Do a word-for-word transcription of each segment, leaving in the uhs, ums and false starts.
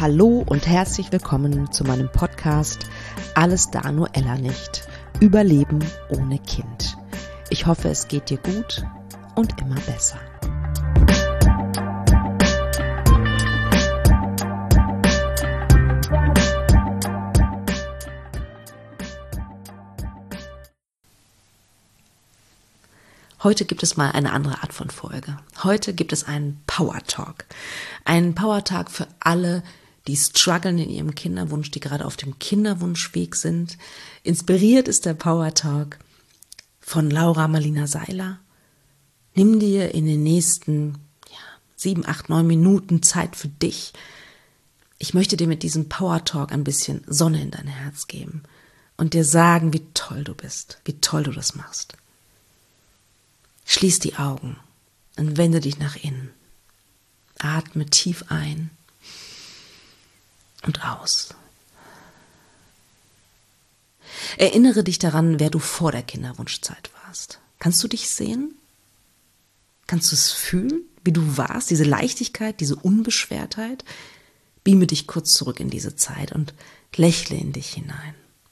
Hallo und herzlich willkommen zu meinem Podcast Alles da nur Ella nicht. Überleben ohne Kind. Ich hoffe, es geht dir gut und immer besser. Heute gibt es mal eine andere Art von Folge. Heute gibt es einen Power Talk. Einen Power Talk für alle, die strugglen in ihrem Kinderwunsch, die gerade auf dem Kinderwunschweg sind. Inspiriert ist der Power Talk von Laura Marlina Seiler. Nimm dir in den nächsten ja, sieben, acht, neun Minuten Zeit für dich. Ich möchte dir mit diesem Power Talk ein bisschen Sonne in dein Herz geben und dir sagen, wie toll du bist, wie toll du das machst. Schließ die Augen und wende dich nach innen. Atme tief ein und aus. Erinnere dich daran, wer du vor der Kinderwunschzeit warst. Kannst du dich sehen? Kannst du es fühlen, wie du warst? Diese Leichtigkeit, diese Unbeschwertheit? Beame dich kurz zurück in diese Zeit und lächle in dich hinein.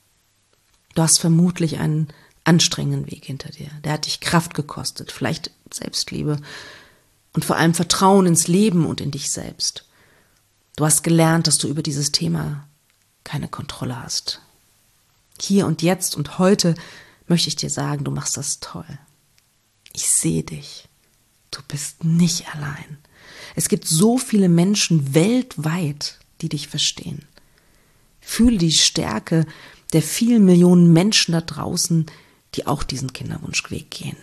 Du hast vermutlich einen anstrengenden Weg hinter dir. Der hat dich Kraft gekostet, vielleicht Selbstliebe und vor allem Vertrauen ins Leben und in dich selbst. Du hast gelernt, dass du über dieses Thema keine Kontrolle hast. Hier und jetzt und heute möchte ich dir sagen, du machst das toll. Ich sehe dich. Du bist nicht allein. Es gibt so viele Menschen weltweit, die dich verstehen. Fühle die Stärke der vielen Millionen Menschen da draußen, die auch diesen Kinderwunschweg gehen.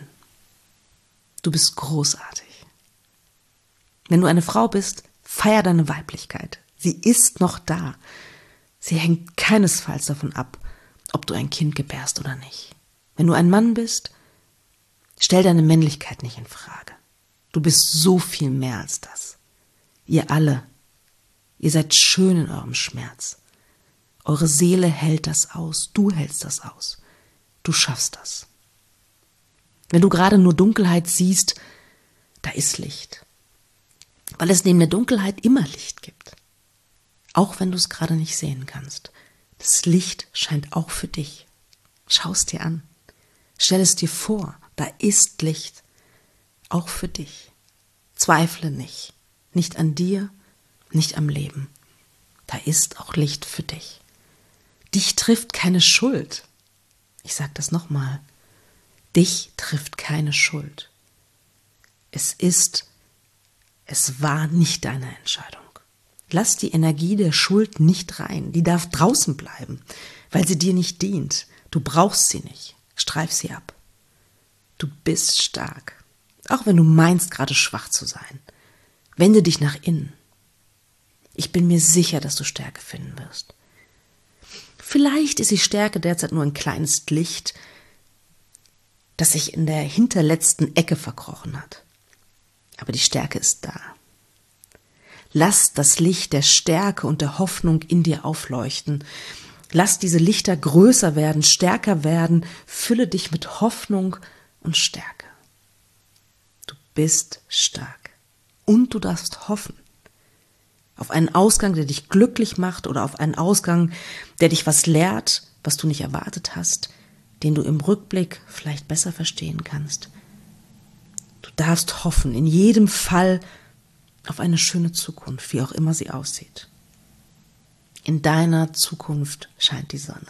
Du bist großartig. Wenn du eine Frau bist, feier deine Weiblichkeit. Sie ist noch da. Sie hängt keinesfalls davon ab, ob du ein Kind gebärst oder nicht. Wenn du ein Mann bist, stell deine Männlichkeit nicht in Frage. Du bist so viel mehr als das. Ihr alle, ihr seid schön in eurem Schmerz. Eure Seele hält das aus. Du hältst das aus. Du schaffst das. Wenn du gerade nur Dunkelheit siehst, da ist Licht. Weil es neben der Dunkelheit immer Licht gibt. Auch wenn du es gerade nicht sehen kannst. Das Licht scheint auch für dich. Schau es dir an. Stell es dir vor, da ist Licht. Auch für dich. Zweifle nicht. Nicht an dir, nicht am Leben. Da ist auch Licht für dich. Dich trifft keine Schuld. Ich sage das nochmal. Dich trifft keine Schuld. Es ist, es war nicht deine Entscheidung. Lass die Energie der Schuld nicht rein. Die darf draußen bleiben, weil sie dir nicht dient. Du brauchst sie nicht. Streif sie ab. Du bist stark. Auch wenn du meinst, gerade schwach zu sein. Wende dich nach innen. Ich bin mir sicher, dass du Stärke finden wirst. Vielleicht ist die Stärke derzeit nur ein kleines Licht, das sich in der hinterletzten Ecke verkrochen hat. Aber die Stärke ist da. Lass das Licht der Stärke und der Hoffnung in dir aufleuchten. Lass diese Lichter größer werden, stärker werden. Fülle dich mit Hoffnung und Stärke. Du bist stark. Und du darfst hoffen. Auf einen Ausgang, der dich glücklich macht oder auf einen Ausgang, der dich was lehrt, was du nicht erwartet hast, den du im Rückblick vielleicht besser verstehen kannst. Du darfst hoffen, in jedem Fall auf eine schöne Zukunft, wie auch immer sie aussieht. In deiner Zukunft scheint die Sonne.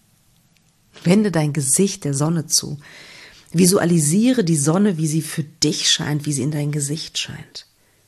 Wende dein Gesicht der Sonne zu. Visualisiere die Sonne, wie sie für dich scheint, wie sie in dein Gesicht scheint.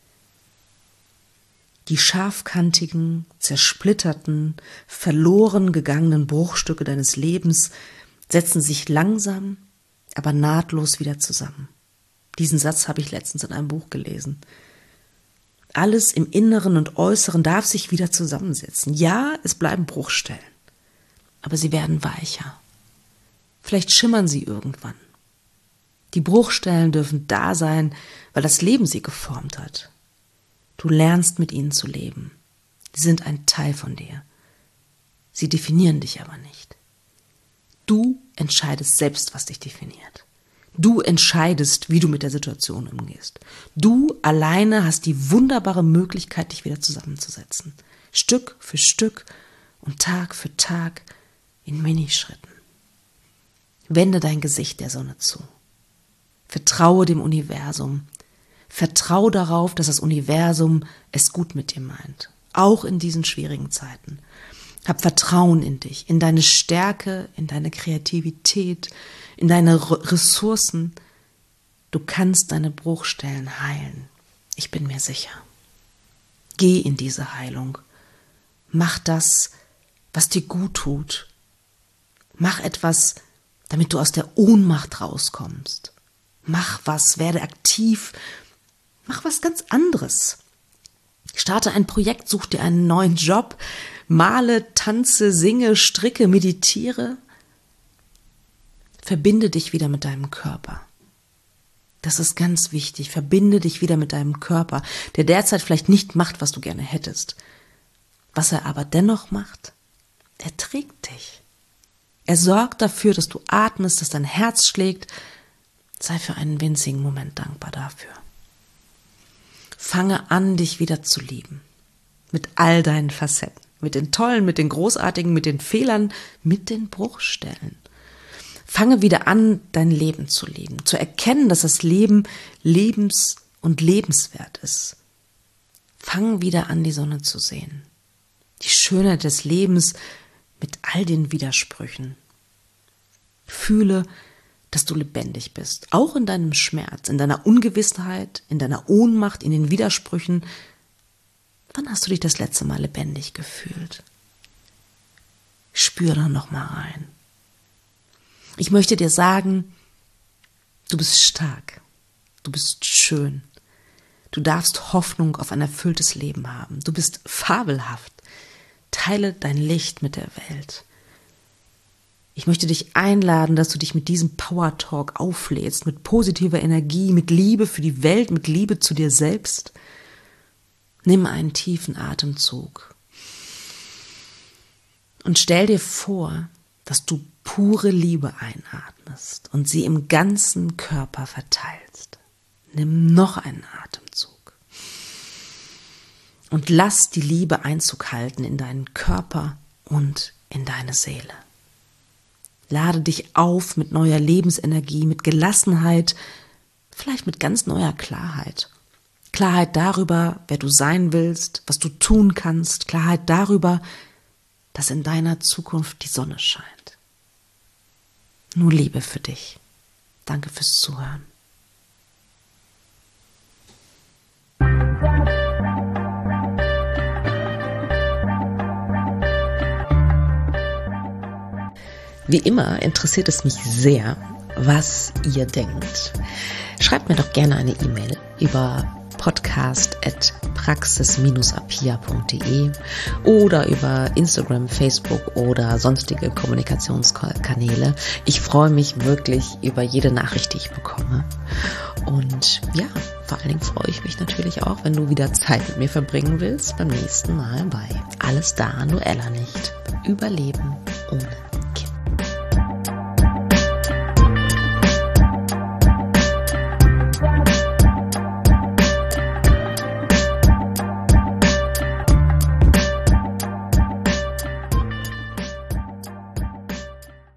Die scharfkantigen, zersplitterten, verloren gegangenen Bruchstücke deines Lebens setzen sich langsam, aber nahtlos wieder zusammen. Diesen Satz habe ich letztens in einem Buch gelesen. Alles im Inneren und Äußeren darf sich wieder zusammensetzen. Ja, es bleiben Bruchstellen, aber sie werden weicher. Vielleicht schimmern sie irgendwann. Die Bruchstellen dürfen da sein, weil das Leben sie geformt hat. Du lernst mit ihnen zu leben. Sie sind ein Teil von dir. Sie definieren dich aber nicht. Du entscheidest selbst, was dich definiert. Du entscheidest, wie du mit der Situation umgehst. Du alleine hast die wunderbare Möglichkeit, dich wieder zusammenzusetzen. Stück für Stück und Tag für Tag in Minischritten. Wende dein Gesicht der Sonne zu. Vertraue dem Universum. Vertraue darauf, dass das Universum es gut mit dir meint. Auch in diesen schwierigen Zeiten. Hab Vertrauen in dich, in deine Stärke, in deine Kreativität, in deine Ressourcen. Du kannst deine Bruchstellen heilen. Ich bin mir sicher. Geh in diese Heilung. Mach das, was dir gut tut. Mach etwas, damit du aus der Ohnmacht rauskommst. Mach was, werde aktiv. Mach was ganz anderes. Starte ein Projekt, such dir einen neuen Job, male, tanze, singe, stricke, meditiere. Verbinde dich wieder mit deinem Körper. Das ist ganz wichtig. Verbinde dich wieder mit deinem Körper, der derzeit vielleicht nicht macht, was du gerne hättest. Was er aber dennoch macht, er trägt dich. Er sorgt dafür, dass du atmest, dass dein Herz schlägt. Sei für einen winzigen Moment dankbar dafür. Fange an, dich wieder zu lieben. Mit all deinen Facetten. Mit den tollen, mit den großartigen, mit den Fehlern, mit den Bruchstellen. Fange wieder an, dein Leben zu lieben. Zu erkennen, dass das Leben lebens- und lebenswert ist. Fang wieder an, die Sonne zu sehen. Die Schönheit des Lebens mit all den Widersprüchen. Fühle, dass du lebendig bist, auch in deinem Schmerz, in deiner Ungewissheit, in deiner Ohnmacht, in den Widersprüchen. Wann hast du dich das letzte Mal lebendig gefühlt? Spür da noch mal rein. Ich möchte dir sagen, du bist stark, du bist schön, du darfst Hoffnung auf ein erfülltes Leben haben, du bist fabelhaft. Teile dein Licht mit der Welt. Ich möchte dich einladen, dass du dich mit diesem Power Talk auflädst, mit positiver Energie, mit Liebe für die Welt, mit Liebe zu dir selbst. Nimm einen tiefen Atemzug und stell dir vor, dass du pure Liebe einatmest und sie im ganzen Körper verteilst. Nimm noch einen Atemzug und lass die Liebe Einzug halten in deinen Körper und in deine Seele. Lade dich auf mit neuer Lebensenergie, mit Gelassenheit, vielleicht mit ganz neuer Klarheit. Klarheit darüber, wer du sein willst, was du tun kannst. Klarheit darüber, dass in deiner Zukunft die Sonne scheint. Nur Liebe für dich. Danke fürs Zuhören. Wie immer interessiert es mich sehr, was ihr denkt. Schreibt mir doch gerne eine E-Mail über podcast at praxis dash apia punkt de oder über Instagram, Facebook oder sonstige Kommunikationskanäle. Ich freue mich wirklich über jede Nachricht, die ich bekomme. Und ja, vor allen Dingen freue ich mich natürlich auch, wenn du wieder Zeit mit mir verbringen willst beim nächsten Mal bei Alles da, Noella nicht. Überleben ohne